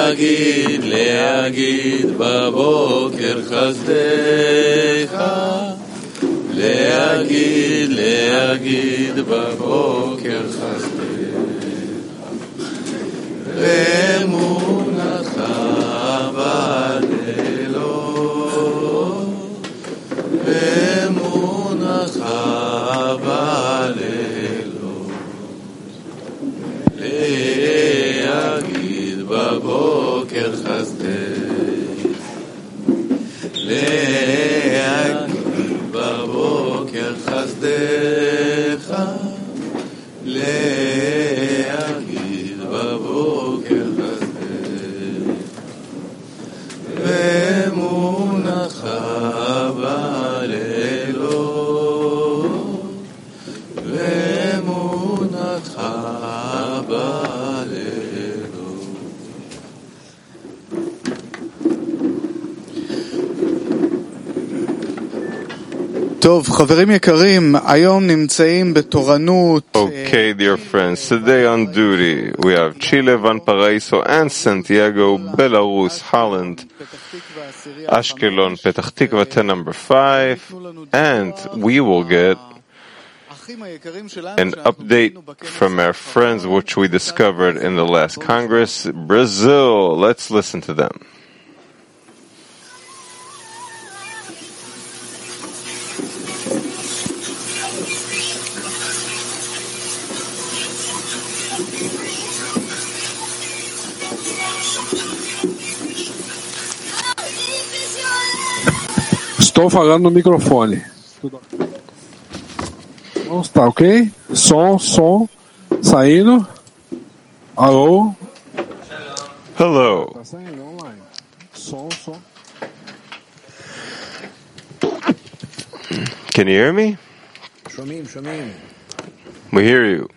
להגיד, להגיד בבוקר חסדיך, להגיד, להגיד בבוקר חסדיך, ואמונתך בלילות, ואמונתך בלילות, להגיד בבוקר חסדיך, להגיד בבוקר חסדיך, להגיד בבוקר חסדיך, ואמונתך בלילות, ואמונתך בלילות. טוב, חברים יקרים, היום נמצאים בתורנות. Okay, dear friends, today on duty we have Chile, Valparaiso and Santiago, Belarus, Holland, Ashkelon, Petach Tikva, 10 number 5, and we will get an update from our friends which we discovered in the last Congress, Brazil. Let's listen to them. Estou falando no microfone. Não está, ok? Som, saindo. Alô? Hello. Tá saindo online. Som. Can you hear me? Shomim. We hear you.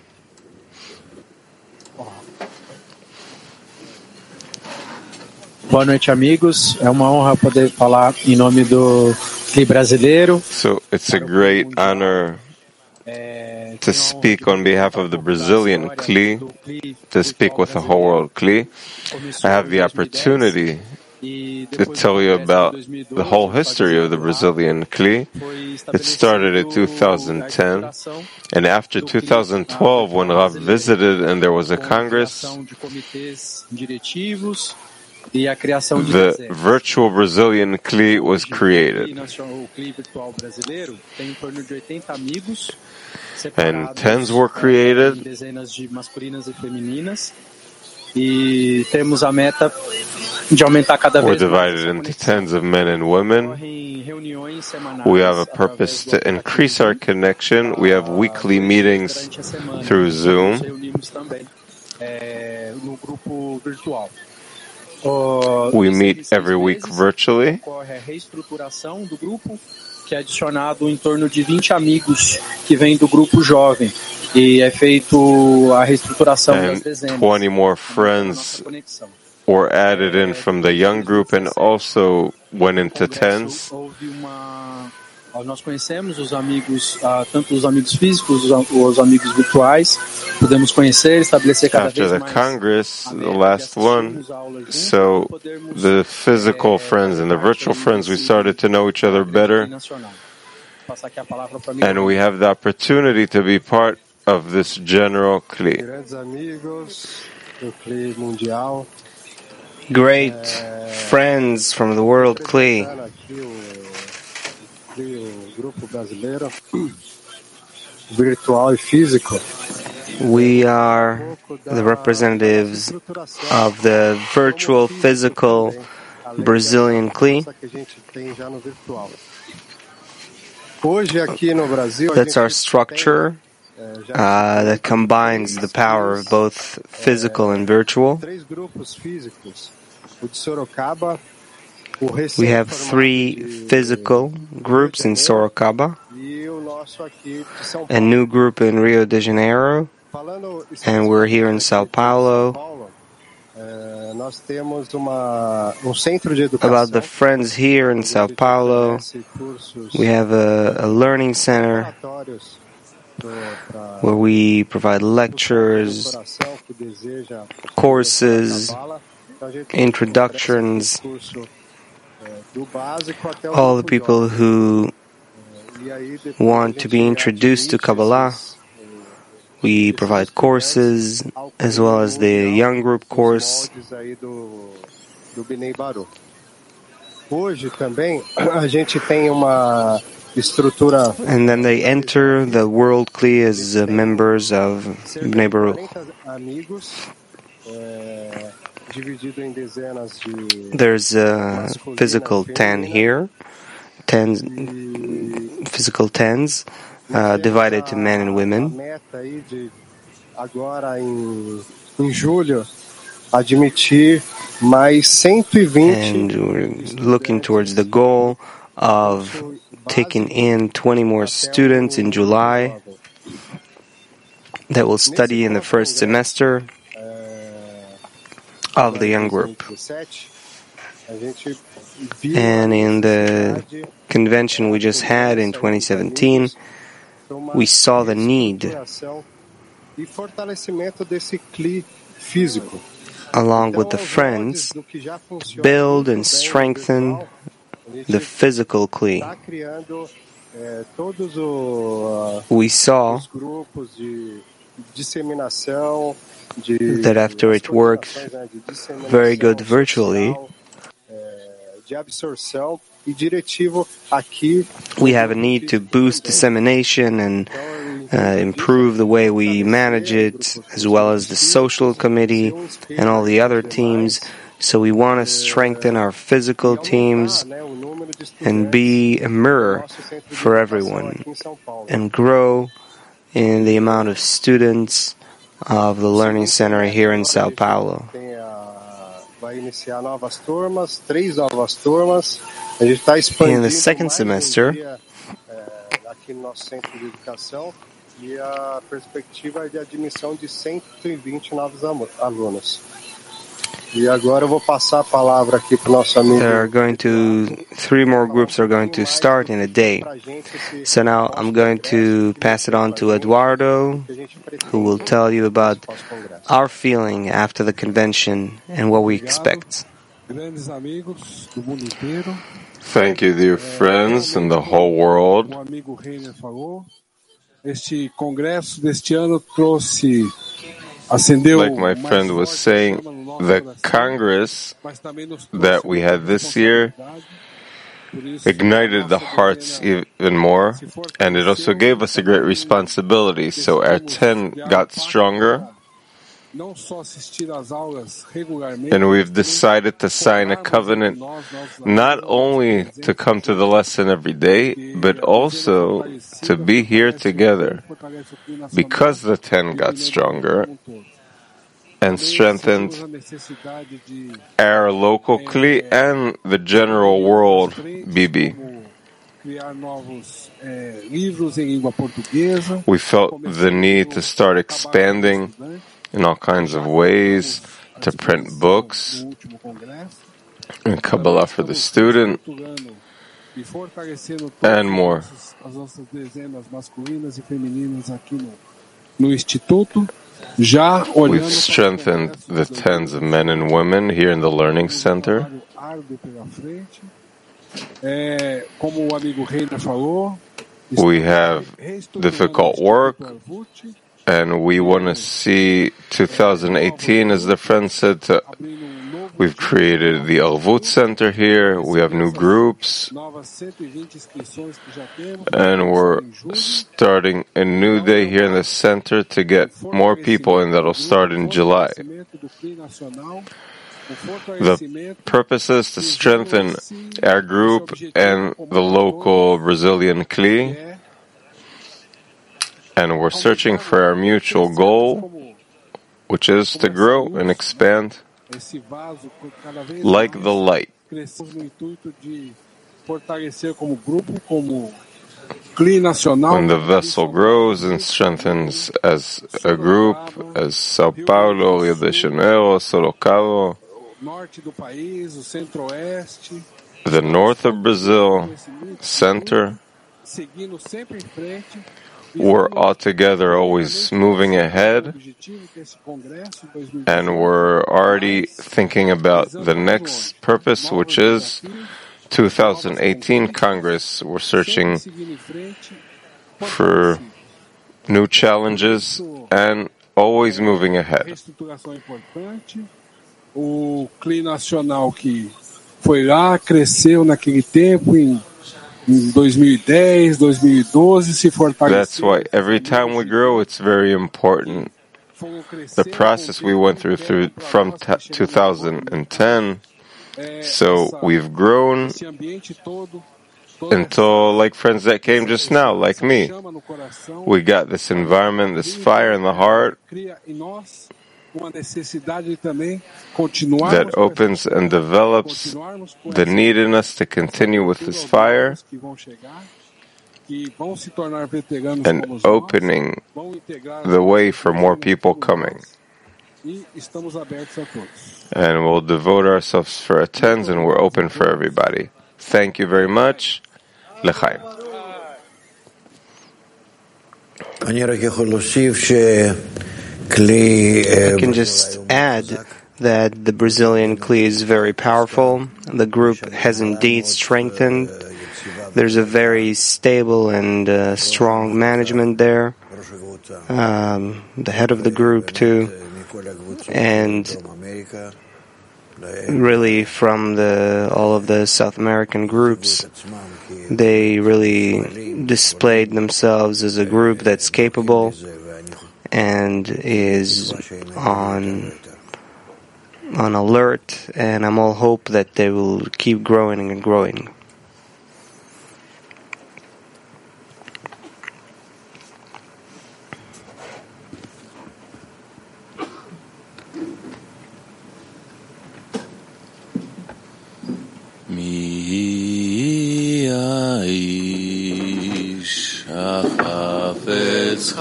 Boa noite, amigos. É uma honra poder falar em nome do CLI brasileiro. So it's a great honor to speak on behalf of the Brazilian CLI, to speak with the whole world CLI. I have the opportunity to tell you about the whole history of the Brazilian CLI. It started in 2010, and after 2012, when Rav visited and there was a Congress, the virtual Brazilian CLI was created. And tens were created. We're divided into tens of men and women. We have a purpose to increase our connection. We have weekly meetings through Zoom. We meet every week virtually. Que é adicionado em torno de 20 amigos que vêm do grupo jovem e é feito a reestruturação das dezenas. 20 more friends were added in from the young group and also went into tens. Nós conhecemos os amigos, tanto os amigos físicos, os amigos virtuais. Podemos conhecer, estabelecer cada vez mais. After the Congress, the last one, so the physical friends and the virtual friends, we started to know each other better. And we have the opportunity to be part of this general CLI. Great friends from the world CLI. We are the representatives of the virtual, physical Brazilian CLI. That's our structure that combines the power of both physical and virtual. We have 3 physical groups in Sorocaba, a new group in Rio de Janeiro, and we're here in Sao Paulo. About the friends here in Sao Paulo, we have a learning center where we provide lectures, courses introductions, all the people who want to be introduced to Kabbalah. We provide courses as well as the young group course. And then they enter the World Kli as members of Bnei Baruch. There's a physical 10 here, physical 10s, divided to men and women. And we're looking towards the goal of taking in 20 more students in July that will study in the first semester of the young group. And in the convention we just had in 2017, we saw the need, along with the friends, build and strengthen the physical Kli. We saw that after it worked very good virtually, we have a need to boost dissemination and improve the way we manage it, as well as the social committee and all the other teams. So we want to strengthen our physical teams and be a mirror for everyone and grow in the amount of students of the Learning Center here in Sao Paulo. In the second semester, there are going to 3 more groups are going to start in a day. So now I'm going to pass it on to Eduardo, who will tell you about our feeling after the convention and what we expect. Thank you, dear friends in the whole world. Like my friend was saying, the Congress that we had this year ignited the hearts even more, and it also gave us a great responsibility. So our 10 got stronger, and we've decided to sign a covenant not only to come to the lesson every day, but also to be here together, because the 10 got stronger and strengthened our local Kli and the general world BB. We felt the need to start expanding in all kinds of ways, to print books and Kabbalah for the student, and more. We've strengthened the 10s of men and women here in the Learning Center. We have difficult work, and we want to see 2018, as the friend said, we've created the Arvut Center here, we have new groups, and we're starting a new day here in the center to get more people, and that'll start in July. The purpose is to strengthen our group and the local Brazilian Kli, and we're searching for our mutual goal, which is to grow and expand like the light. When the vessel grows and strengthens as a group, as Sao Paulo, Rio de Janeiro, Sorocaba, the north of Brazil, center, we're all together always moving ahead, and we're already thinking about the next purpose, which is 2018 Congress. We're searching for new challenges and always moving ahead. O CLI nacional que foi lá, cresceu naquele tempo em 2010, 2012, se fortaleceu. That's why every time we grow, it's very important. The process we went through from 2010, so we've grown until, like friends that came just now, like me, we got this environment, this fire in the heart that opens and develops the need in us to continue with this fire and opening the way for more people coming. And we'll devote ourselves for attends, and we're open for everybody. Thank you very much. L'chaim. I can just add that the Brazilian CLI is very powerful. The group has indeed strengthened. There's a very stable and strong management there. The head of the group too. And really from all of the South American groups, they really displayed themselves as a group that's capable and is on alert, and I'm all hope that they will keep growing and growing. מי האיש החפץ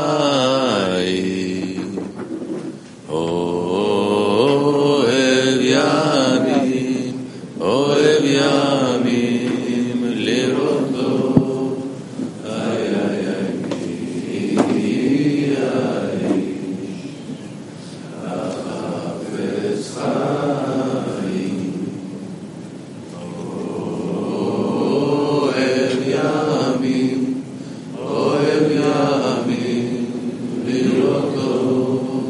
חיים, אוהב ימים לראותו, מי האיש החפץ חיים, אוהב ימים לראותו,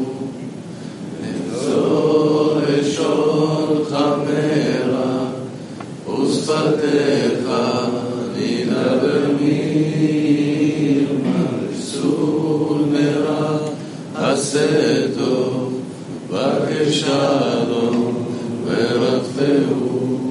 למצוא לשונך מרע ושפתיך נדבר מרמה, סור מרע עשה טוב, בקש שלום ורדפהו.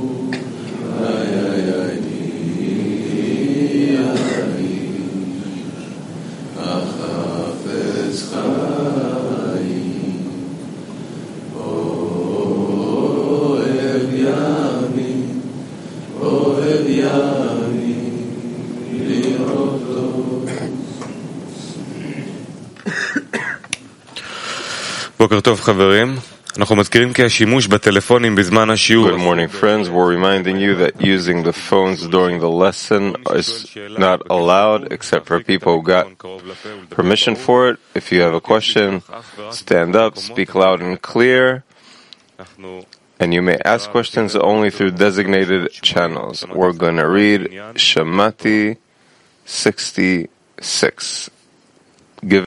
בוקר טוב חברים, אנחנו מזכירים כי השימוש בטלפונים בזמן השיעור. Good morning friends, we're reminding you that using the phones during the lesson is not allowed except for people who got permission for it. If you have a question, stand up, speak loud and clear, and you may ask questions only through designated channels. We're going to read Shamati 66.